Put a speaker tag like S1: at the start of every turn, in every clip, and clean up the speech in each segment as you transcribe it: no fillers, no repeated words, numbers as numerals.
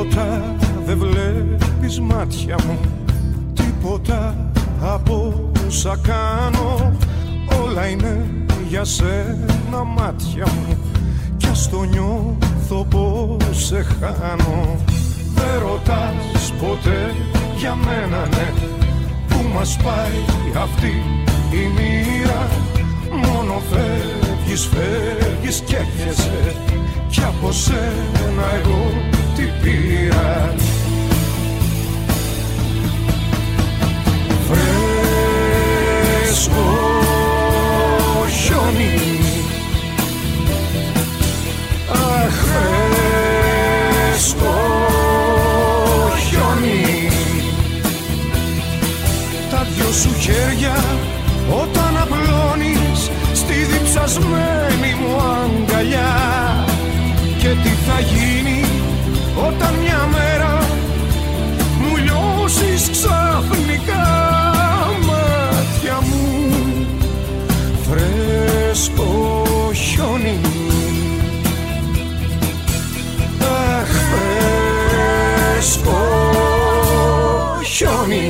S1: Τίποτα δεν βλέπεις μάτια μου, τίποτα από όσα κάνω. Όλα είναι για σένα μάτια μου, κι ας το νιώθω πως σε χάνω. Δεν ρωτάς ποτέ για μένα, ναι, που μας πάει αυτή η μοίρα. Μόνο φεύγεις, φεύγεις και έρχεσαι, κι από σένα εγώ τι πήρα. Φρέσκο χιόνι, αχ, φρέσκο χιόνι. Τα δυο σου χέρια όταν απλώνεις στη διψασμένη μου αγκαλιά. Και τι θα γίνει όταν μια μέρα μου λιώσεις ξαφνικά. Μάτια μου φρέσκο χιόνι, αχ, φρέσκο χιόνι.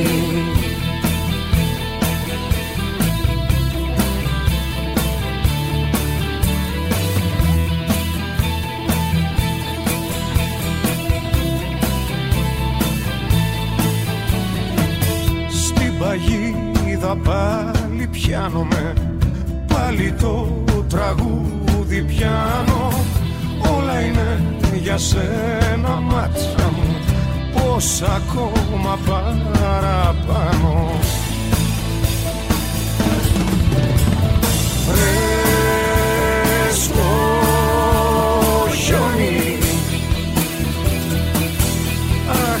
S1: Παγίδα πάλι πιάνομαι, πάλι το τραγούδι πιάνω. Όλα είναι για σένα μάτια μου, πώς ακόμα παραπάνω. Φρέσκο χιόνι, αχ,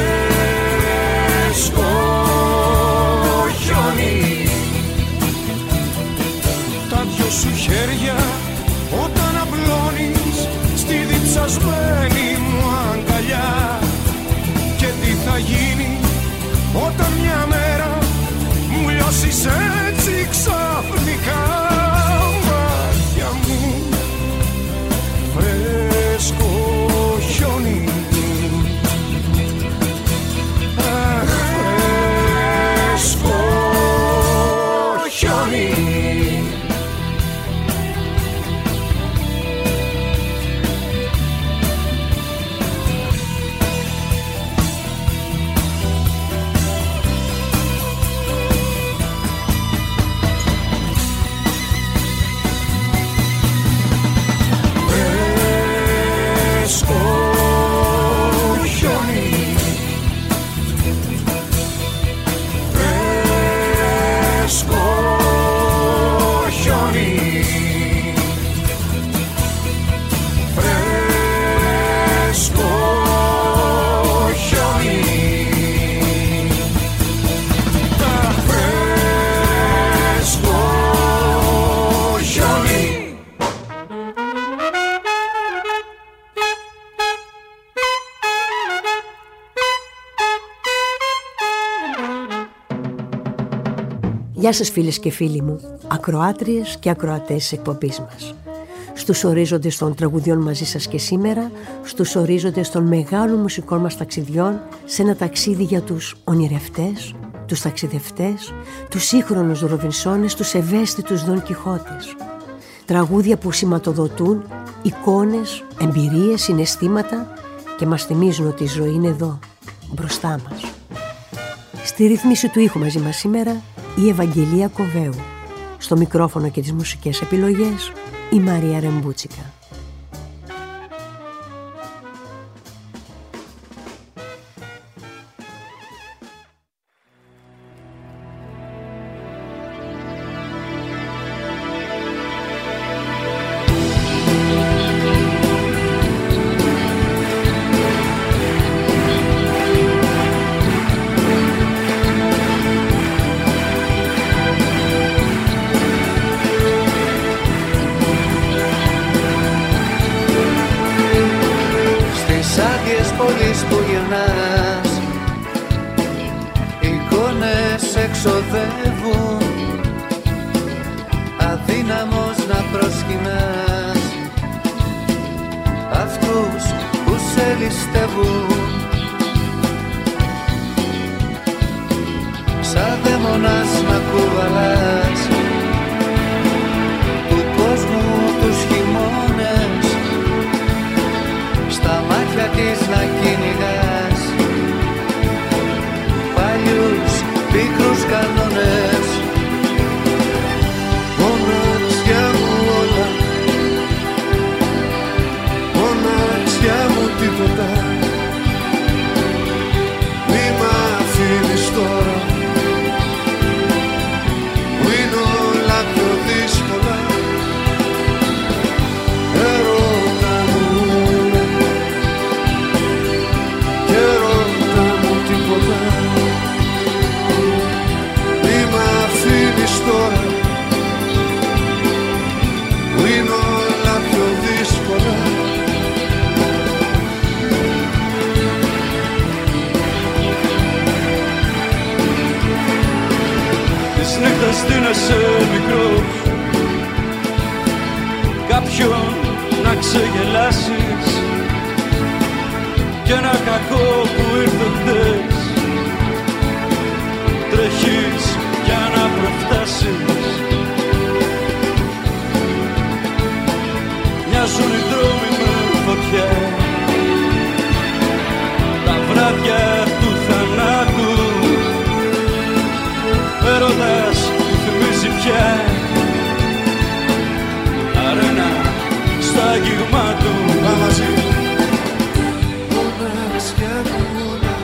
S1: φρέσκο χιόνι. Τα δυο σου χέρια όταν απλώνεις στη διψασμένη μου αγκαλιά. Και τι θα γίνει όταν μια μέρα μου λιώσεις έτσι ξαφνικά. Μάτια μου φρέσκο χιόνι, αχ, φρέσκο χιόνι.
S2: Γεια σας φίλες και φίλοι μου, ακροάτριες και ακροατές της εκπομπής μας. Στους ορίζοντες των τραγουδιών μαζί σας και σήμερα, στους ορίζοντες των μεγάλων μουσικών μας ταξιδιών, σε ένα ταξίδι για τους ονειρευτές, τους ταξιδευτές, τους σύγχρονους Ροβινσόνες, τους ευαίσθητους Δον Κιχώτες. Τραγούδια που σηματοδοτούν εικόνες, εμπειρίες, συναισθήματα και μας θυμίζουν ότι η ζωή είναι εδώ, μπροστά μας. Στη ρύθμιση του ήχου μαζί μας σήμερα η Ευαγγελία Κοβέου. Στο μικρόφωνο και τις μουσικές επιλογές η Μαρία Ρεμπούτσικα.
S3: Αυτούς που σε ληστεύουν γνώμονας να κουβαλάς του κόσμου τους χειμώνες, στα μάτια της να κυνηγάς παλιούς πίκρους κανόνες. Μοναξιά μου όλα, μοναξιά μου τίποτα, μη μ' αφήνεις τώρα που είναι όλα πιο δύσκολα. Ερώτα μου και ερώτα μου τίποτα, μη μ' αφήνεις τώρα που είναι όλα πιο δύσκολα.
S1: Της νύχτας δίνεσαι μικρός, κάποιον να ξεγελάσεις κι ένα κακό που ήρθε χτες τρέχεις για να προφτάσεις. Μοιάζουν οι δρόμοι με φωτιά, τα βράδια του θανάτου, έρωτας που θυμίζει πια αρένα στα αγγίγμα του.
S3: Μαζί μοναξιά μου όλα,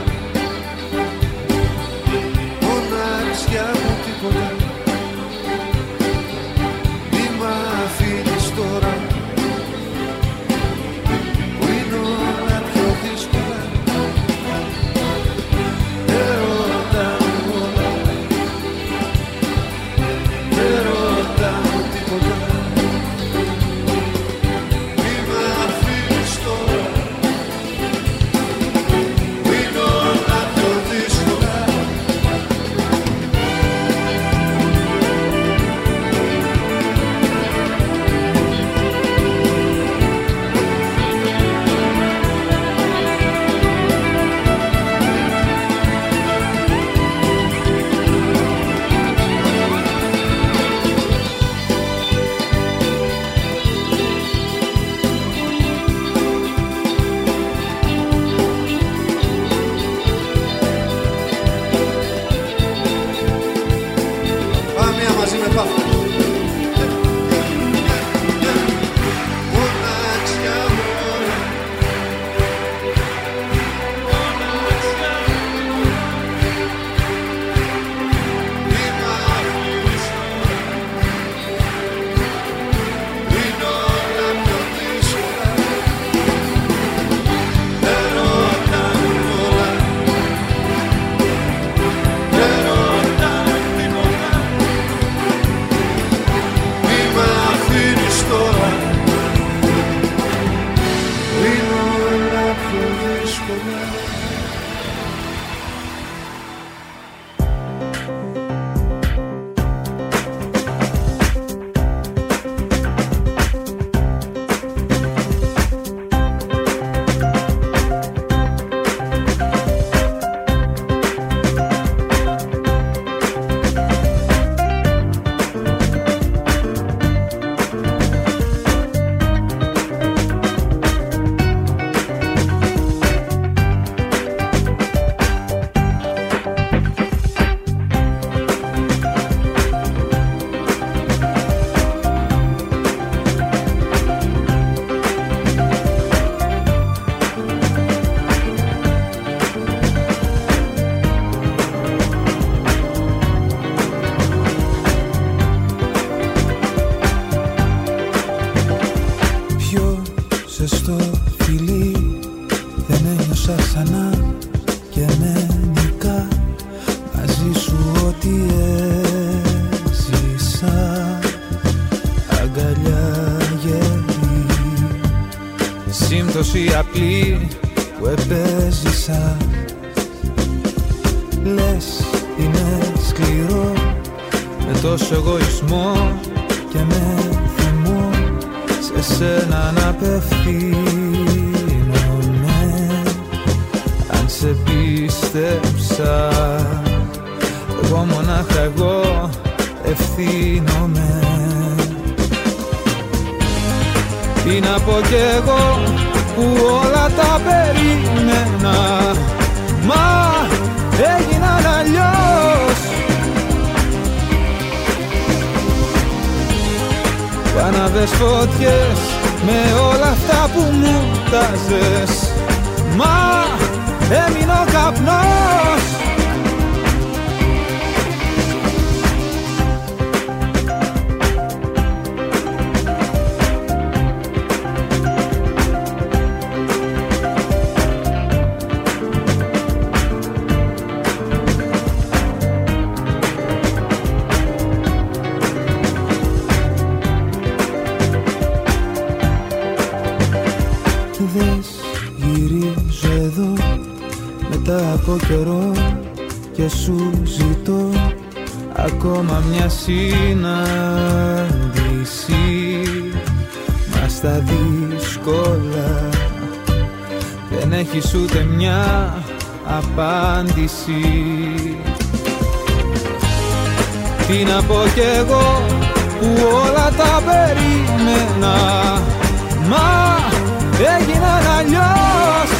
S3: μοναξιά μου τίποτα, μη μ' αφήνεις τώρα που είναι όλα πιο δύσκολα. Ερώτα μου όλα, ερώτα μου τίποτα, μη μ' αφήνεις τώρα που είναι όλα πιο δύσκολα. Πάμε μία μαζί με πάφο. Μοναξιά μου όλα, μοναξιά μου όλα, μη μ' αφήνεις τώρα, είναι όλα πιο δύσκολα. Ερώτα μου όλα, ερώτα μου τίποτα, μη μ' αφήνεις τώρα, είναι όλα πιο δύσκολα. Πιο ζεστό φιλί δεν ένιωσα ξανά και με νικά μαζί σου ό,τι έζησα. Αγκαλιά γερή, σύμπτωση απλή που επέζησα. Λες είναι σκληρό με τόσο εγωισμό και με θυμό σε σένα να απευθύνομαι. Αν σε πίστεψα εγώ μονάχα κι εγώ που όλα τα περίμενα, μα έγιναν αλλιώς. Πάναβες φωτιές με όλα αυτά που μου τάζες, μα έμεινε ο καπνός. Γυρίζω εδώ μετά από καιρό και σου ζητώ ακόμα μια συνάντηση. Μα στα δύσκολα δεν έχεις ούτε μια απάντηση. Τι να πω κι εγώ που όλα τα περίμενα, μα έγιναν αλλιώς.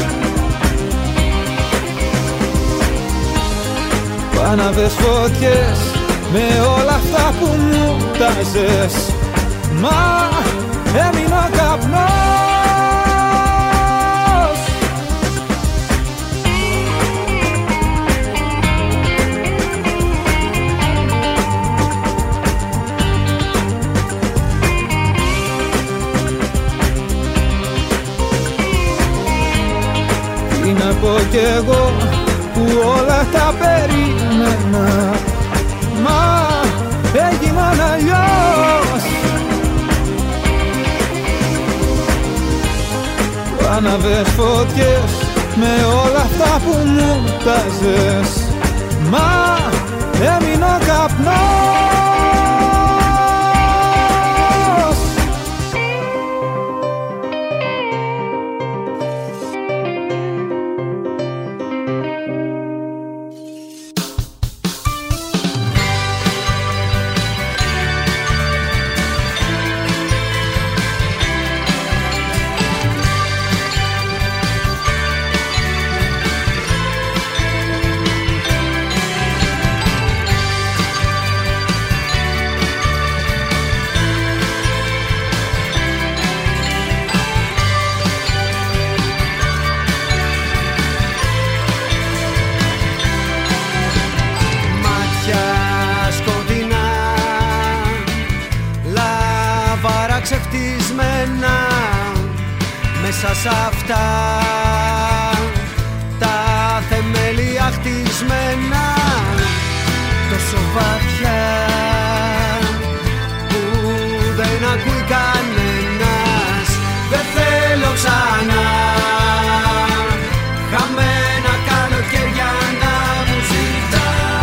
S3: Πάναβες φωτιές με όλα αυτά που μου τάζες, μα έμεινε ο καπνός. Τι να πω κι εγώ που όλα τα περίμενα, μα έγιναν αλλιώς. Άναβες φωτιές με όλα αυτά που μου τάζες, μα έμεινε ο καπνός.
S4: Ξεφτισμένα μέσα σ' αυτά τα θεμέλια χτισμένα τόσο βαθιά που δεν ακούει κανένας. Δεν θέλω ξανά χαμένα καλοκαίρια να μου ζητά.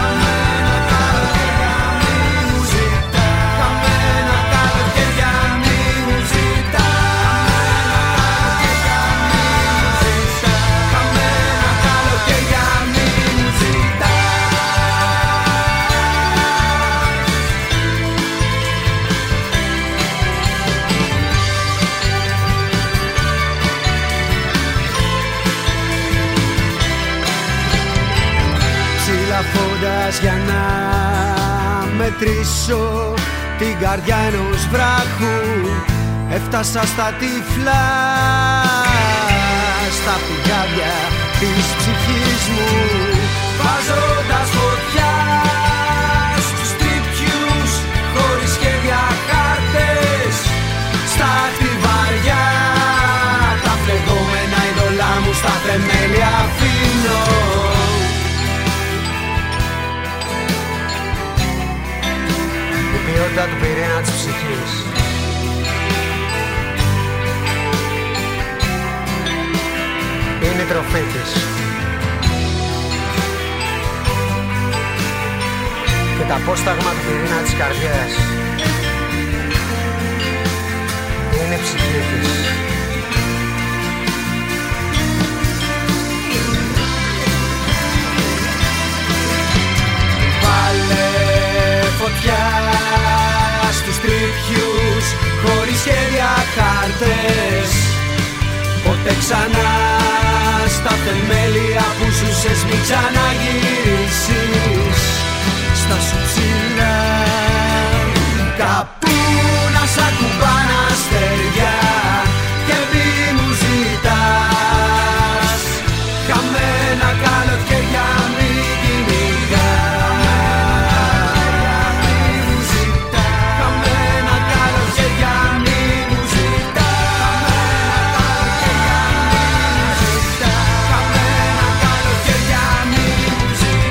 S4: Για να μετρήσω την καρδιά ενός βράχου, έφτασα στα τυφλά, στα πηγάδια της ψυχής μου, βάζοντας φωτιά στους τρυπιούς, χωρίς σχέδια χάρτες, στα χτιβάρια, τα φλεγόμενα είδωλά μου στα θεμέλια αφήνω. Η ποιότητα του πυρήνα της ψυχής. Είναι η τροφή της. Και το απόσταγμα του πυρήνα της καρδιάς είναι η ψυχή της. Βάλε φωτιά στους τρυπιούς, χωρίς σχέδια χάρτες, ξανά στα θεμέλια που ζούσες, μην ξαναγυρίσεις στα σου ψηλά. Κάπου να σ' ακουμπάνε αστέρια και μη μου ζητάς χαμένα καλοκαίρια, μη κυνηγάς. Μη μου ζητάς χαμένα καλοκαίρια, μη μου ζητάς χαμένα καλοκαίρια, μη μου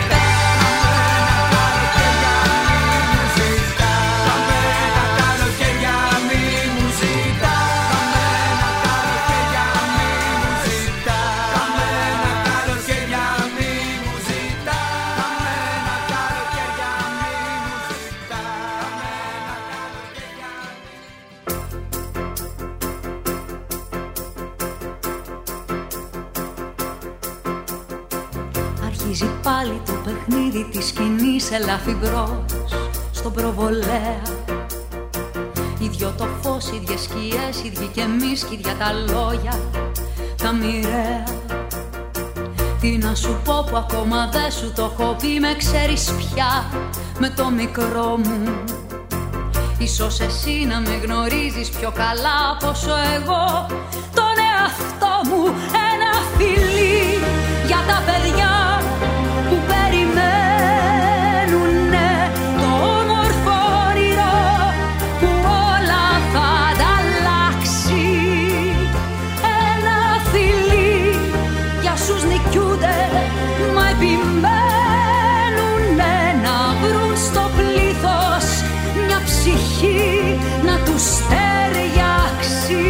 S5: Αρχίζει πάλι το παιχνίδι της σκηνής, ελαφιμπρός στον προβολέα. Ίδιο το φως, ίδιες σκιές, ίδιοι κι εμείς κι ίδια τα λόγια, τα μοιραία. Τι να σου πω που ακόμα δεν σου το έχω πει, με ξέρεις πια με το μικρό μου. Ίσως εσύ να με γνωρίζεις πιο καλά πόσο εγώ τον εαυτό μου. Ένα φιλί για τα παιδιά που περιμένουνε το όμορφο όνειρο που όλα θα ανταλλάξει. Ένα φιλί για όσους νικιούνται μα επιμένουνε να βρουν στο πλήθος μια ψυχή να τους ταιριάξει.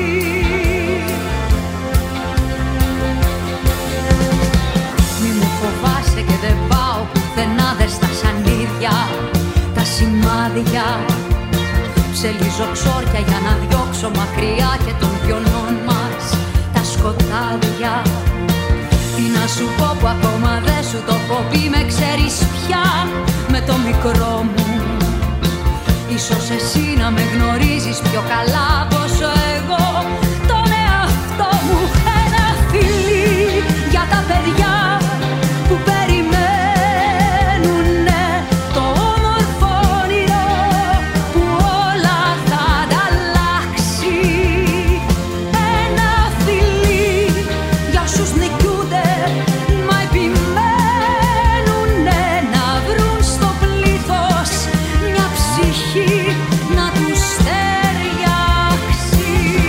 S5: Μη μου φοβάσαι και δεν πάω πουθενά, δες τα σανίδια, τα σημάδια. Ψελίζω ξόρια για να διώξω μακριά και των πιονών μας τα σκοτάδια. Τι να σου πω που ακόμα δεν σου το έχω πει, με ξέρεις πια με το μικρό μου. Ίσως εσύ να με γνωρίζεις πιο καλά πόσο εγώ τον εαυτό μου. Ένα φιλί για τα παιδιά που περιμένουνε το όμορφο όνειρο που όλα θα ανταλλάξει. Ένα φιλί για όσους νικιούνται μα επιμένουνε να βρουν στο πλήθος μια ψυχή να τους ταιριάξει.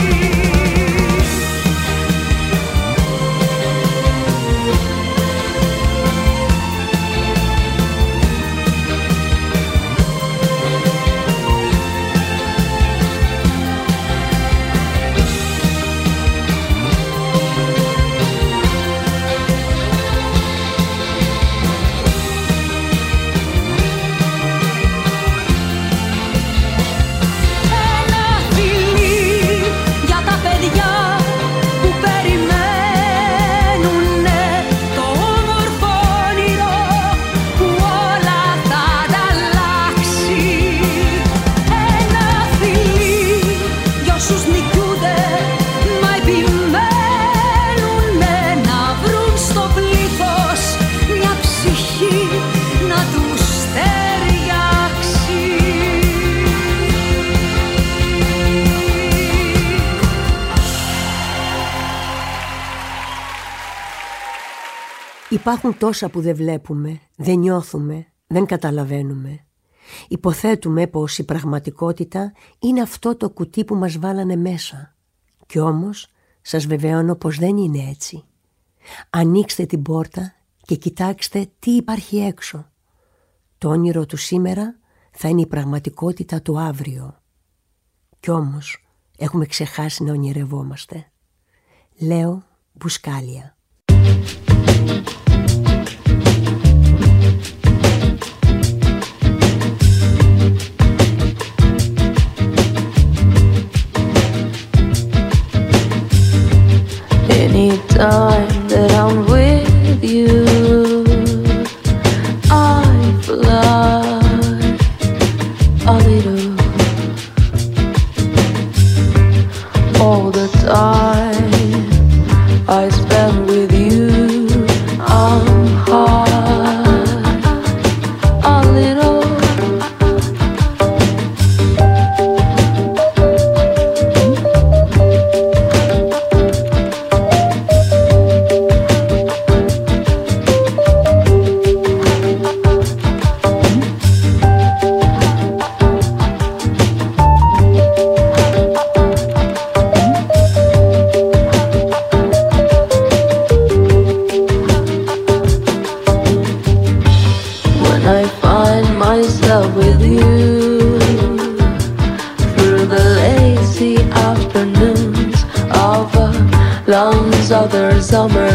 S5: Ένα φιλί για τα παιδιά που περιμένουνε το όμορφο όνειρο που όλα θα ανταλλάξει. Ένα φιλί για όσους νικιούνται μα επιμένουνε να βρουν στο πλήθος μια ψυχή να τους ταιριάξει.
S2: Υπάρχουν τόσα που δεν βλέπουμε, δεν νιώθουμε, δεν καταλαβαίνουμε. Υποθέτουμε πως η πραγματικότητα είναι αυτό το κουτί που μας βάλανε μέσα. Κι όμως σας βεβαιώνω πως δεν είναι έτσι. Ανοίξτε την πόρτα και κοιτάξτε τι υπάρχει έξω. Το όνειρο του σήμερα θα είναι η πραγματικότητα του αύριο. Κι όμως έχουμε ξεχάσει να ονειρευόμαστε. Λέω Μπουσκάλια.
S6: Anytime that I'm with you, I fly a little. All the time Lungs of their summer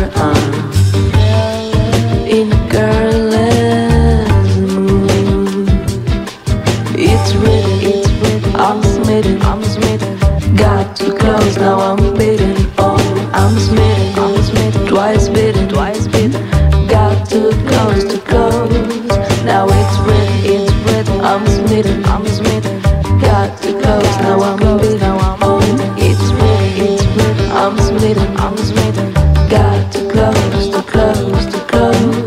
S6: in a careless mood. It's written, I'm smitten, got too close, now I'm bitten. Oh, I'm smitten, twice bitten, got too close, now it's written, I'm smitten, got too close, now I'm bitten. Oh, it's written, I'm smitten, got too close, too close, too close.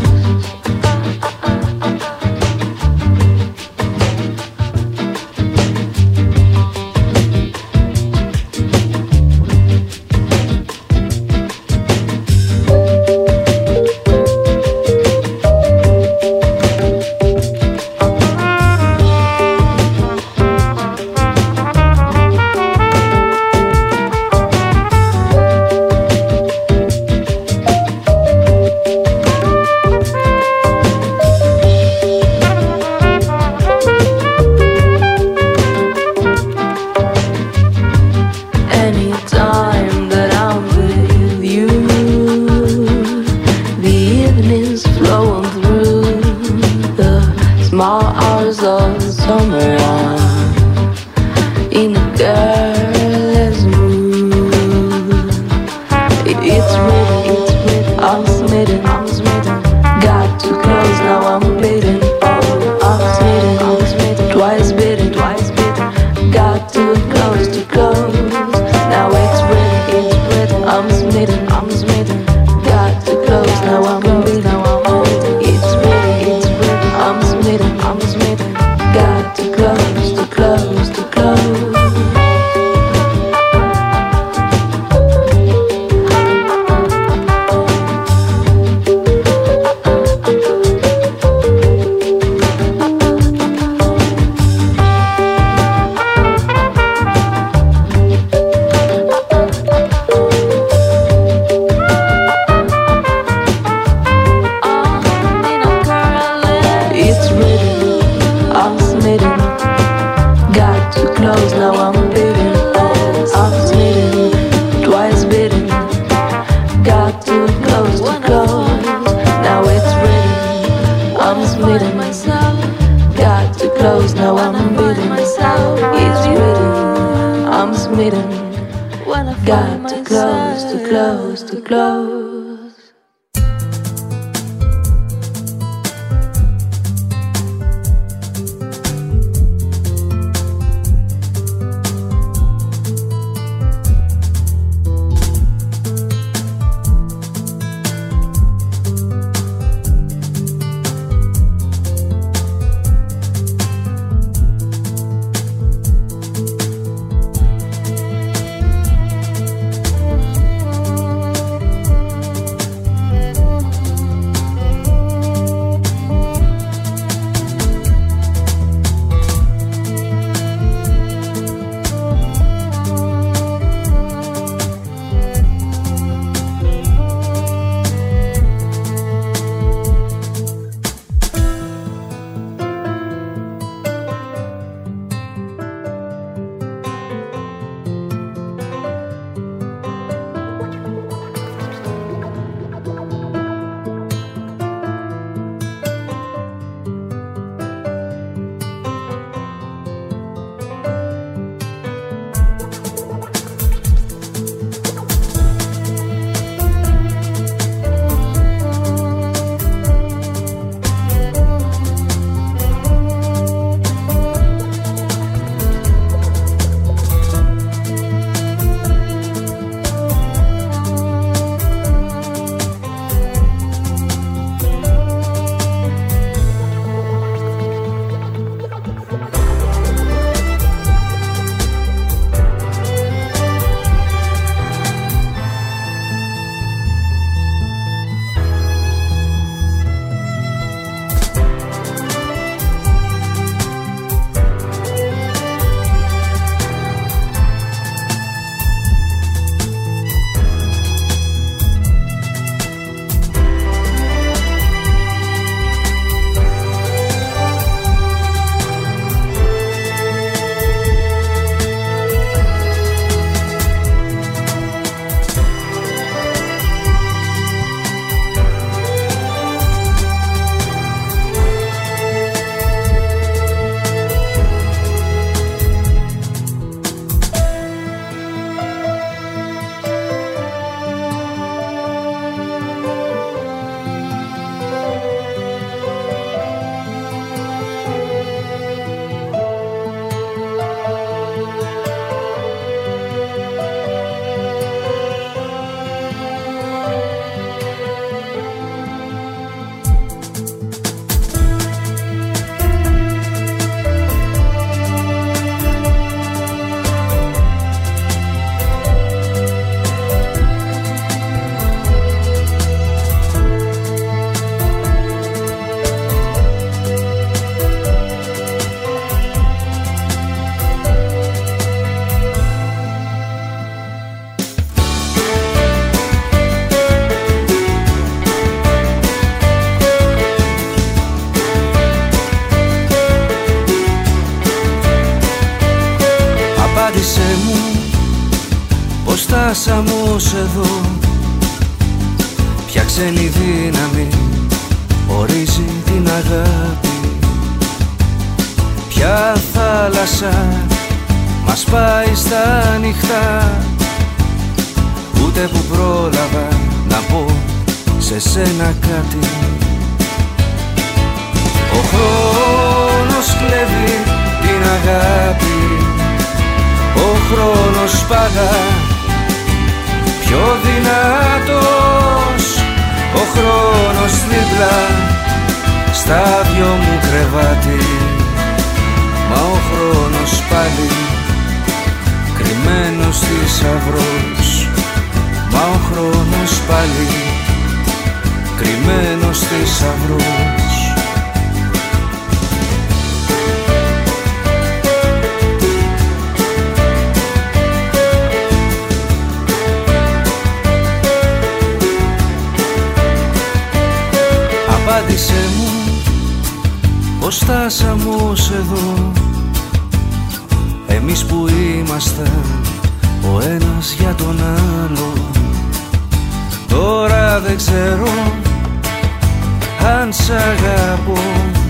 S6: Got too close, too close, too close.
S4: φτάσαμε ως εδώ. Ποια ξένη δύναμη ορίζει την αγάπη, ποια θάλασσα μας πάει στα ανοιχτά. Ούτε που πρόλαβα να πω σε σένα κάτι. Ο χρόνος κλέβει την αγάπη, ο χρόνος πάντα πιο δυνατός. Ο χρόνος δίπλα στα δυο μου κρεβάτι, μα ο χρόνος πάλι κρυμμένος θησαυρός. Μα ο χρόνος πάλι κρυμμένος θησαυρός. Απάντησέ μου πως φτάσαμε ως εδώ, εμείς που ήμασταν ο ένας για τον άλλο. Τώρα δεν ξέρω αν σ' αγαπώ,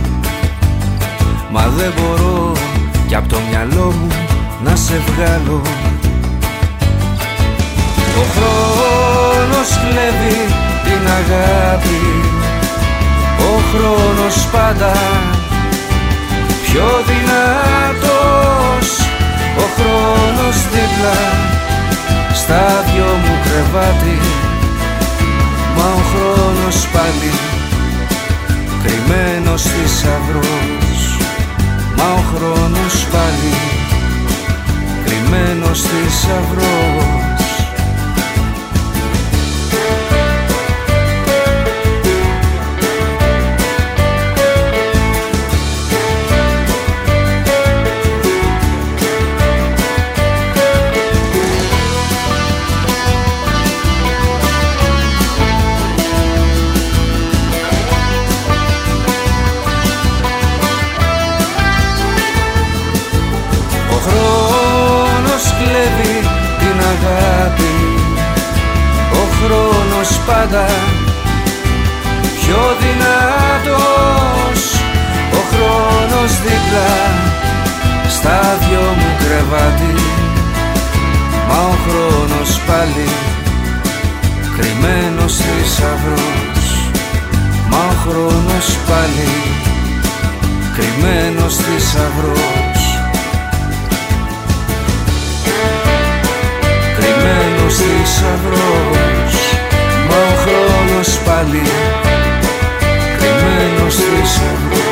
S4: μα δεν μπορώ κι απ' το μυαλό μου να σε βγάλω. Ο χρόνος κλέβει την αγάπη, ο χρόνος πάντα πιο δυνατός. Ο χρόνος δίπλα στα δυο μου κρεβάτι, μα ο χρόνος πάλι κρυμμένος θησαυρός. Μα ο χρόνος πάλι κρυμμένος θησαυρός. Ο χρόνος πάντα πιο δυνατός. Ο χρόνος δίπλα στα δυο μου κρεβάτι, μα ο χρόνος πάλι κρυμμένος θησαυρός. Μα ο χρόνος πάλι κρυμμένος θησαυρός. Κρυμμένος θησαυρός. Μα ο χρόνος πάλι κρυμμένος θησαυρός.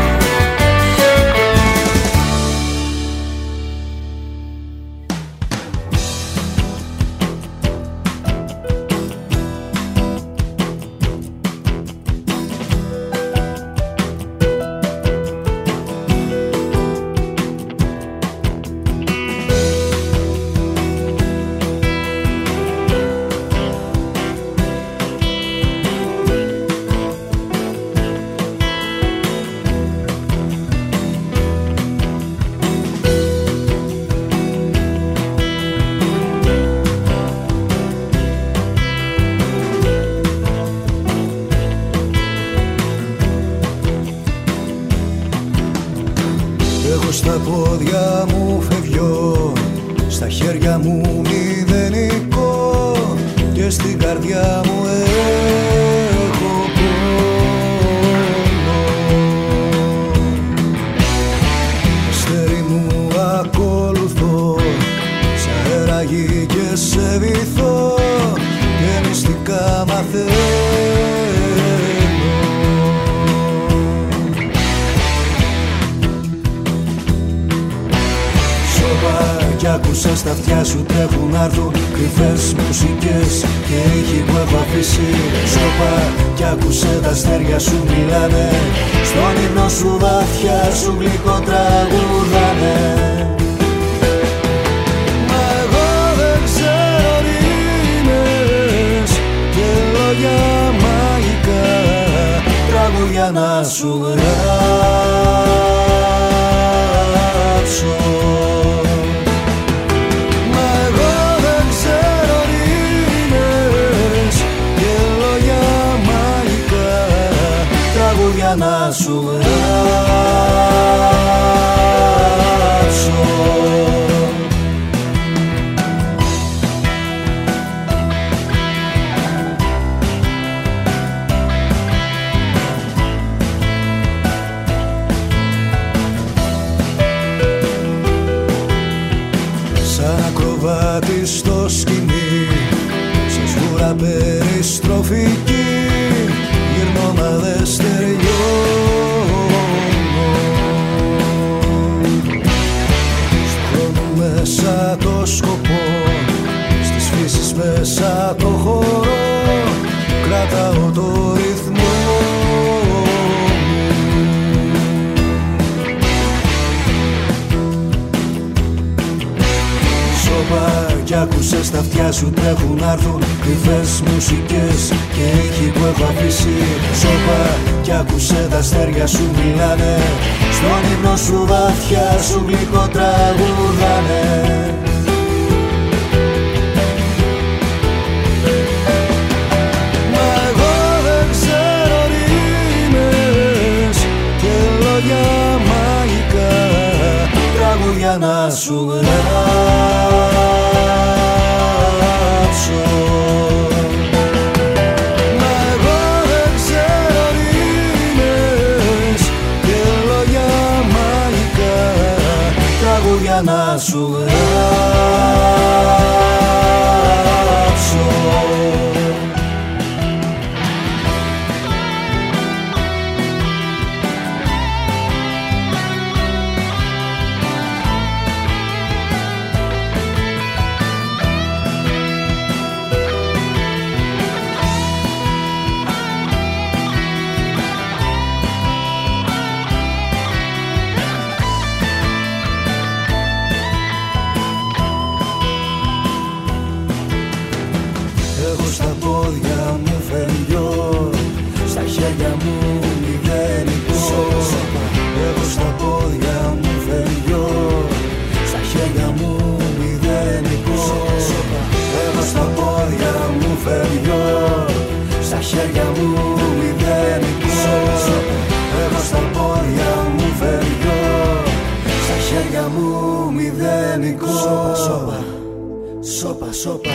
S7: Στα πόδια μου φευγιό, στα χέρια μου μηδενικό και στην καρδιά μου έχω πόνο. Αστέρι μου ακολουθώ, σ' αέρα γη και σε βυθώ και μυστικά μαθαίνω. Κι άκουσα στα αυτιά σου τρέχουν να έρθουν κρυφές μουσικές και ήχοι που έχω αφήσει. Σώπα κι άκουσε τα αστέρια σου μιλάνε, στον ύπνο σου βαθιά σου γλυκό τραγουδάνε. Μα εγώ δεν ξέρω ρήμες και λόγια μαγικά, τραγουδιά να σου γράψω. για να σου γράψω. Σαν ακροβάτη στο σκηνή, σε σγούρα περιστροφική, γυρνώ μα δε στεριώνω. Στον χρόνο μέσα το σκοπό, στις φύσεις μέσα το χώρο, κρατάω το ρυθμό. Κι άκουσες στα αυτιά σου τρέχουν να έρθουν κρυφές μουσικές και ήχοι που έχω αφήσει. Σώπα κι άκουσε τα αστέρια σου μιλάνε, στον ύπνο σου βαθιά σου γλυκό τραγουδάνε. Μα εγώ δεν ξέρω ρήμες και λόγια μαγικά, τραγούδια να σου γράψω. Μα εγώ δεν ξέρω ρήμες και λόγια μαγικά, τραγούδια να σου γράψω. Σώπα, σώπα.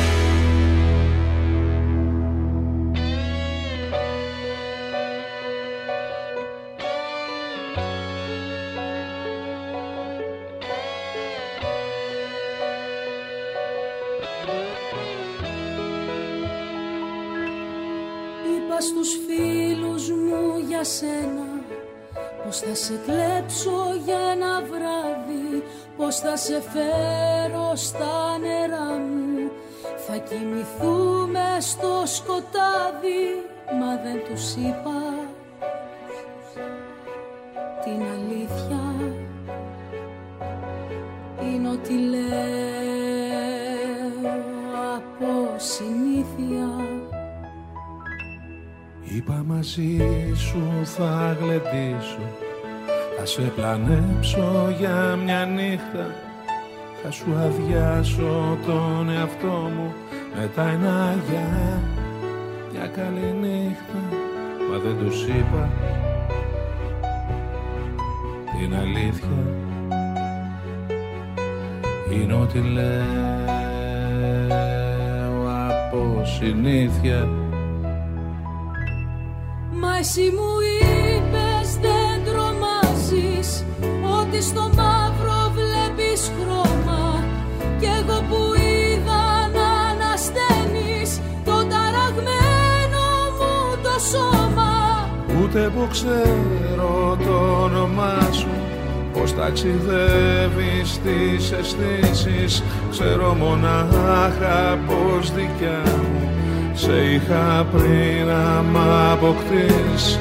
S8: Είπα στους φίλους μου για σένα πως θα σε κλέψω για ένα βράδυ, πως θα σε φέρω στα νερά μου, θα κοιμηθούμε στο σκοτάδι. Μα δεν τους είπα την αλήθεια, είναι ότι λέω από συνήθεια.
S3: Είπα μαζί σου θα γλεντήσω, θα σε πλανέψω για μια νύχτα, θα σου αδειάσω τον εαυτό μου, μετά ένα γεια, μια καλή νύχτα. Μα δεν τους είπα την αλήθεια, είναι ότι λέω από συνήθεια.
S8: Μα εσύ μου είπες δεν τρομάζεις, ότι στο μαύρο βλέπεις χρώμα, κι εγώ που είδα να ανασταίνεις το ταραγμένο μου το σώμα.
S3: Ούτε που ξέρω το όνομά σου, πως ταξιδεύεις τις αισθήσεις, ξέρω μονάχα πως δικιά μου σε είχα πριν να μ' αποκτήσεις.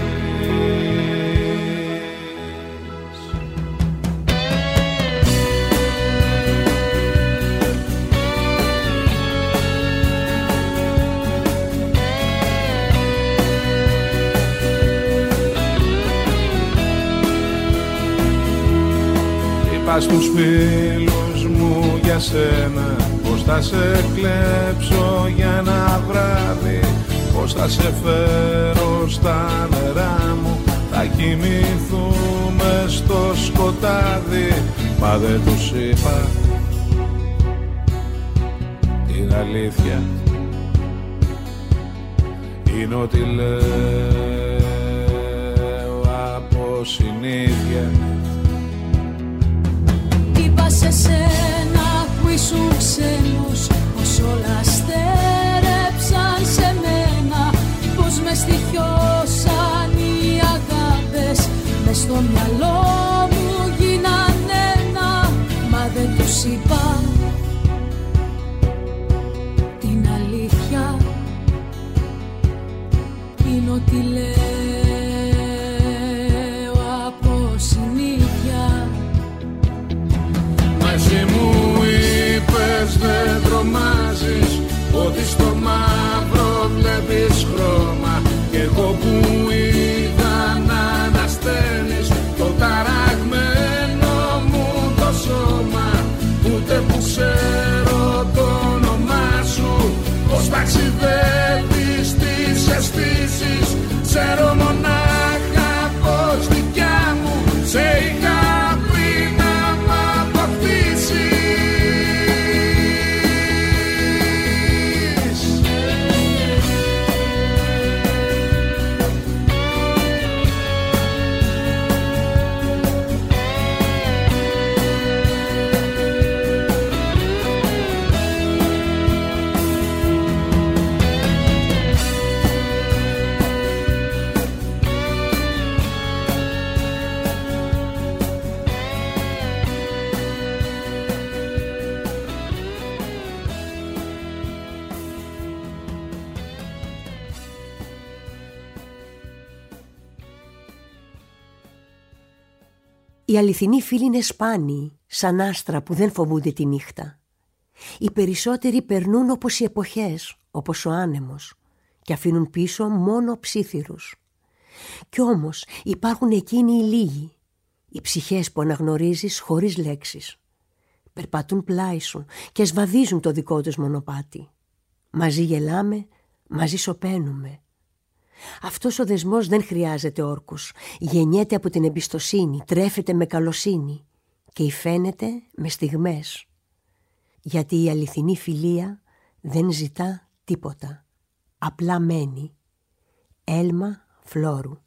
S3: Είπα στους φίλους μου για σένα πως θα σε κλέψω για ένα βράδυ, πως θα σε φέρω στα νερά μου, κοιμηθούμε στο σκοτάδι. Μα δεν τους είπα την αλήθεια. Είναι ότι λέω από συνήθεια.
S8: Είπα σε σένα που ήσουν ξένος, πως όλα στέρεψαν σε μένα, πως με στοιχιώσαν οι αγάπες, μες στο μυαλό μου γίναν ένα. Μα δεν τους είπα την αλήθεια. Είναι ότι λέω από συνήθεια.
S3: Μαζί μου είπες δεν τρομάζεις, ότι στο μαύρο βλέπεις χρώμα. Κι εγώ που είδα να ανασταίνεις το ταραγμένο μου το σώμα. Ούτε που ξέρω το όνομά σου, πως ταξιδεύεις τις αισθήσεις. Ξέρω μονάχα πως δικιά μου σε είχα πριν να μ' αποκτήσεις.
S2: Οι αληθινοί φίλοι είναι σπάνιοι, σαν άστρα που δεν φοβούνται τη νύχτα. Οι περισσότεροι περνούν όπως οι εποχές, όπως ο άνεμος, και αφήνουν πίσω μόνο ψίθυρους. Κι όμως υπάρχουν εκείνοι οι λίγοι, οι ψυχές που αναγνωρίζεις χωρίς λέξεις. Περπατούν πλάι σου και σβαδίζουν το δικό τους μονοπάτι. Μαζί γελάμε, μαζί σωπαίνουμε. Αυτός ο δεσμός δεν χρειάζεται όρκους. Γεννιέται από την εμπιστοσύνη, τρέφεται με καλοσύνη και υφαίνεται με στιγμές. Γιατί η αληθινή φιλία δεν ζητά τίποτα. Απλά μένει. Έλμα Φλόρου.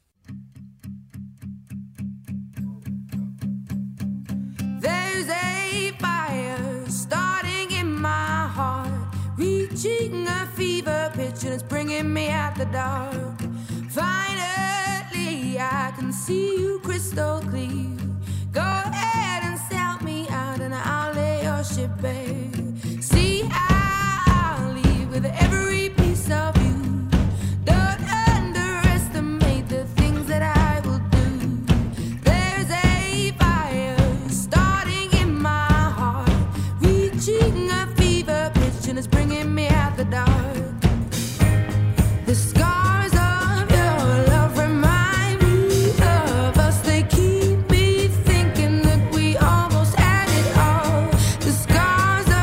S9: There's a fire starting in my heart, reaching a fever pitch and it's bringing me out the dark. Finally I can see you crystal clear. Go ahead and sell me out and I'll lay your ship bare. See, I'll leave with every piece of you. Don't underestimate the things that I will do. There's a fire starting in my heart, reaching a fever pitch and it's bringing me out the dark. The scars of your love remind me of us. They keep me thinking that we almost had it all. The scars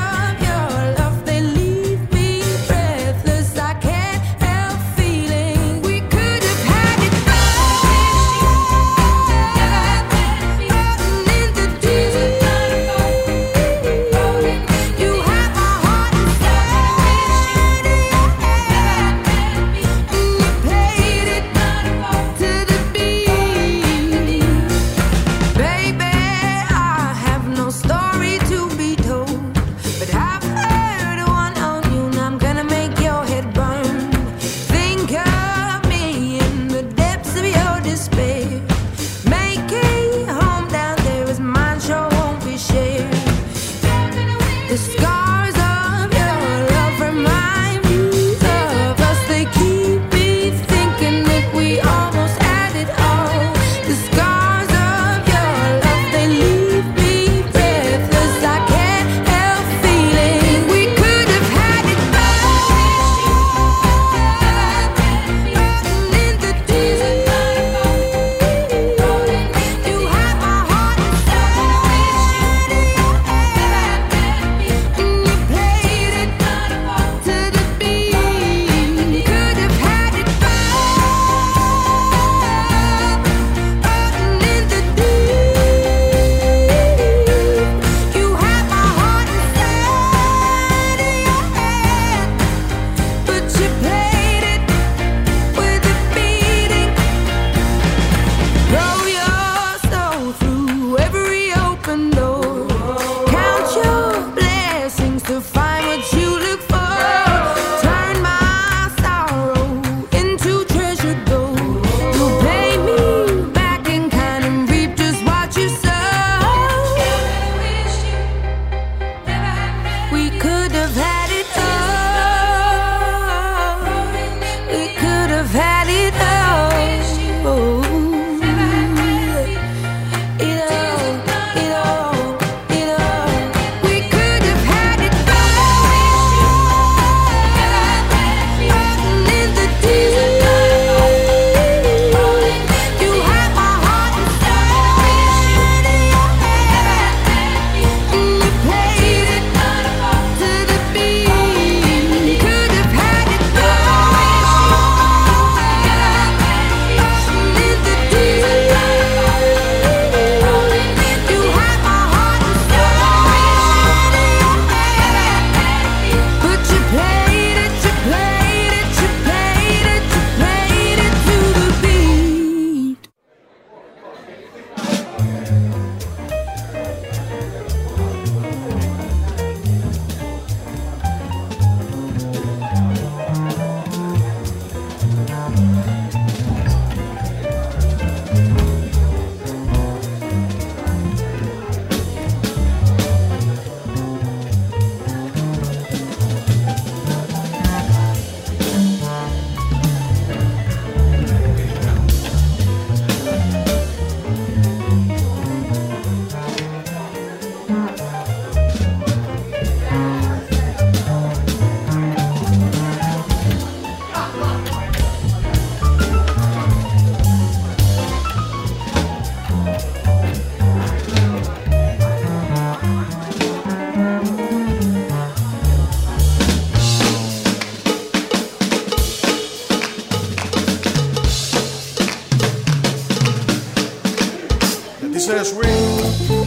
S10: Κάνε swing.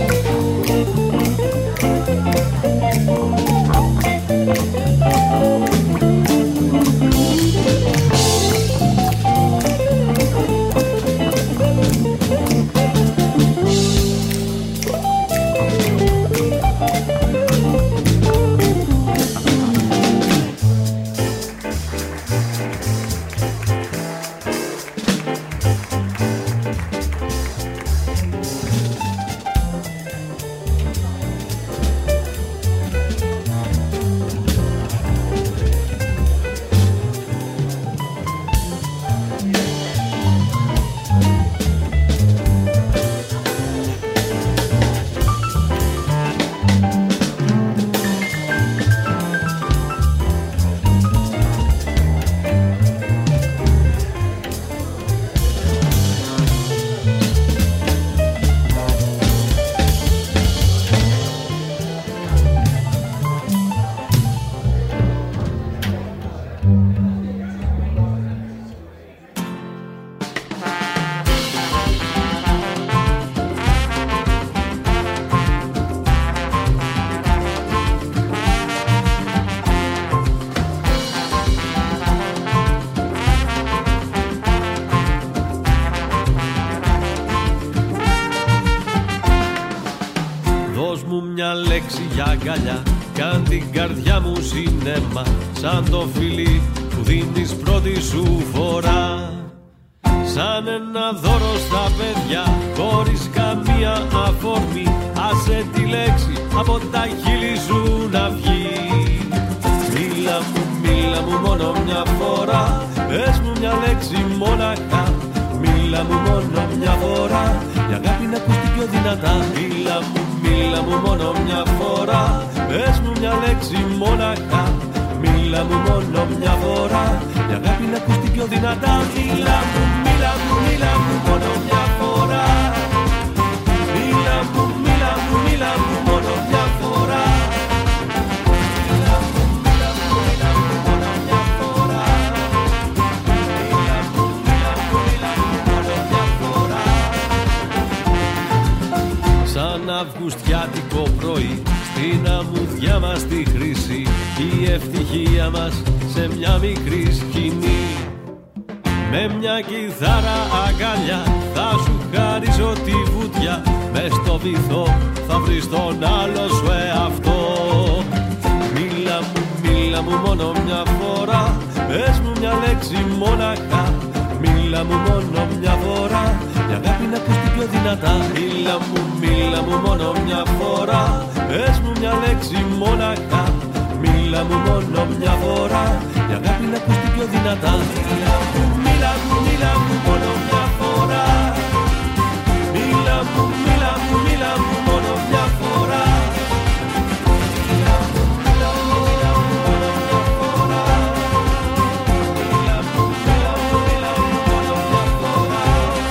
S11: Αγκαλιά, κάν την καρδιά μου σινέμα, σαν το φιλί που δίνεις πρώτη σου φορά. Σαν ένα δώρο στα παιδιά, χωρίς καμία αφορμή, άσε τη λέξη από τα χείλη σου να βγει. Μίλα μου μόνο μια φορά, πες μου μια λέξη μόναχα. Μίλα μου μόνο μια φορά, η αγάπη να ακουστεί πιο δυνατά. Μίλα μου μόνο μια φορά, πες μου μια λέξη μόναχα. Μίλα μου μόνο μια φορά, η αγάπη να ακουστεί πιο δυνατά. Μίλα μου μόνο μια φορά. Μίλα μου μόνο μια φορά. Μίλα μου μόνο μια φορά. Μίλα μου μόνο μια φορά. Σαν αυγουστιάτικο πρωί, στην αμμουδιά μας τη χρήση, η ευτυχία μας σε μια μικρή σκηνή. Με μια κιθάρα αγκαλιά θα σου χαρίσω τη βουτιά, μες στο βυθό θα βρεις τον άλλο σου εαυτό. Μίλα μου μόνο μια φορά, πες μου μια λέξη μόναχα. Μίλα μου μόνο μια φορά, η αγάπη να ακουστεί πιο δυνατά. Μίλα μου μόνο μια φορά, πες μου μια λέξη μόναχα. Μίλα μου μόνο μια φορά, η αγάπη να ακουστεί πιο δυνατά. Μίλα μου μόνο μια φορά. Μίλα μου μόνο μια φορά. Μίλα μου μόνο μια φορά. Μίλα μου μόνο μια φορά.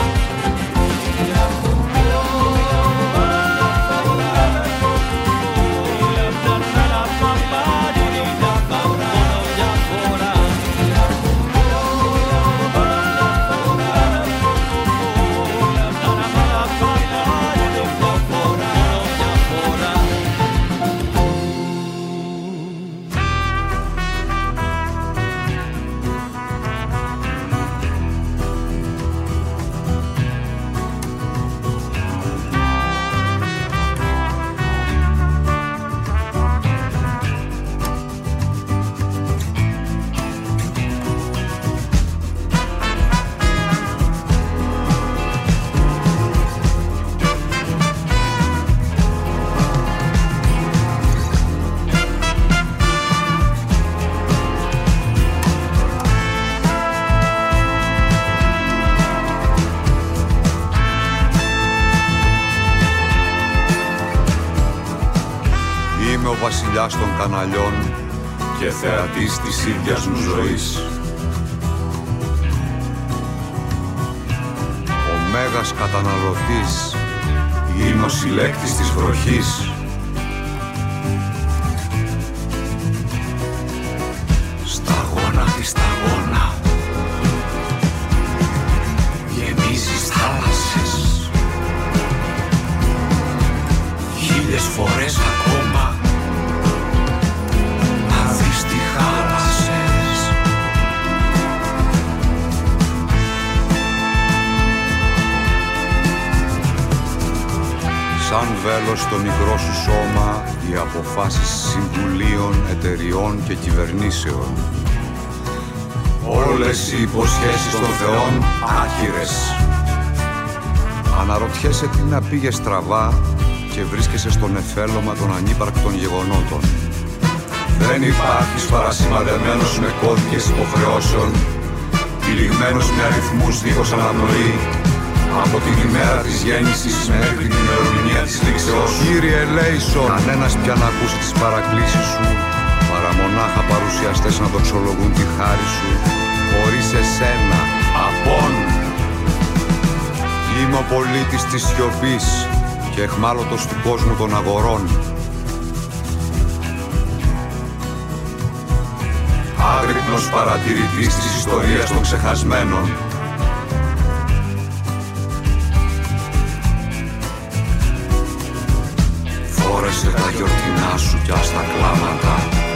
S12: βασιλιάς των καναλιών και θεατής της ίδιας μου ζωής. Ο μέγας καταναλωτής, είμαι ο συλλέκτης της βροχής. Σταγόνα τη σταγόνα γεμίζεις θάλασσες. σαν βέλος στο μικρό σου σώμα οι αποφάσεις συμβουλίων, εταιριών και κυβερνήσεων. Όλες οι υποσχέσεις των θεών άχυρες. Αναρωτιέσαι τι να πήγε στραβά και βρίσκεσαι στο νεφέλωμα των ανύπαρκτων γεγονότων. Δεν υπάρχεις παρασημαδεμένος με κώδικες υποχρεώσεων, τυλιγμένος με αριθμούς δίχως αναπνοή, από την ημέρα της γέννησης μέχρι την ημερομηνία της λήξεως. Κύριε Λέισον, κανένας πια να ακούσει τις παρακλήσεις σου, παρά μονάχα παρουσιαστές να δοξολογούν τη χάρη σου, χωρίς εσένα, απόν. Είμαι ο πολίτης της σιωπής και εχμάλωτος του κόσμου των αγορών. Άγρυπνος παρατηρητής της ιστορίας των ξεχασμένων. Φόρεσε τα γιορτινά σου κι ας τα κλάματα.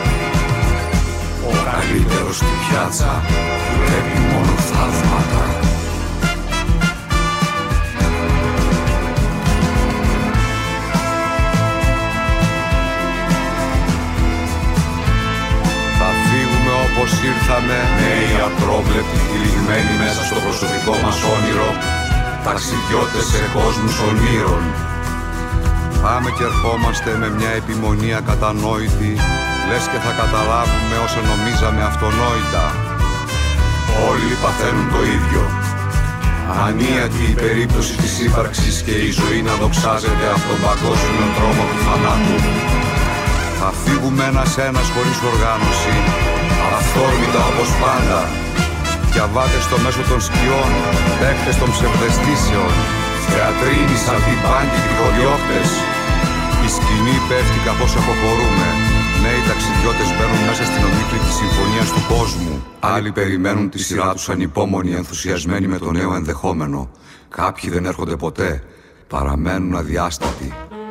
S12: Ο καλύτερος στη πιάτσα βλέπει μόνο θαύματα. Όπως ήρθαμε, νέοι απρόβλεπτοι, τυλιγμένοι μέσα στο προσωπικό μας όνειρο, ταξιδιώτες σε κόσμους ονείρων. Πάμε και ερχόμαστε με μια επιμονή ακατανόητη, λες και θα καταλάβουμε όσα νομίζαμε αυτονόητα. Όλοι παθαίνουν το ίδιο. Ανίατη η περίπτωση της ύπαρξης και η ζωή να δοξάζεται από τον παγκόσμιο τρόμο του θανάτου. Θα φύγουμε ένας-ένας χωρίς οργάνωση, αυθόρμητα όπως πάντα. Διαβάτες στο μέσο των σκιών, παίχτες των ψευδαισθήσεων, θεατρίνοι σαν τυπάνκοι γρηγοδιώχτες. Η σκηνή πέφτει καθώς αποχωρούμε. Νέοι ταξιδιώτες μπαίνουν μέσα στην ομίχλη της συμφωνίας του κόσμου. Άλλοι περιμένουν τη σειρά τους ανυπόμονοι, ενθουσιασμένοι με το νέο ενδεχόμενο. Κάποιοι δεν έρχονται ποτέ, παραμένουν αδιάστατοι.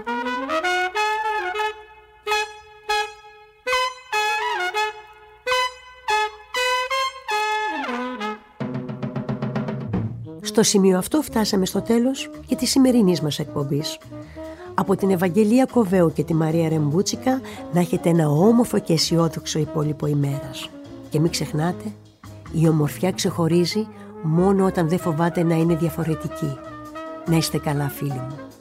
S2: Στο σημείο αυτό φτάσαμε στο τέλος και της σημερινής μας εκπομπής. Από την Ευαγγελία Κοβέου και τη Μαρία Ρεμπούτσικα να έχετε ένα όμορφο και αισιόδοξο υπόλοιπο ημέρας. Και μην ξεχνάτε, η ομορφιά ξεχωρίζει μόνο όταν δεν φοβάται να είναι διαφορετική. Να είστε καλά, φίλοι μου.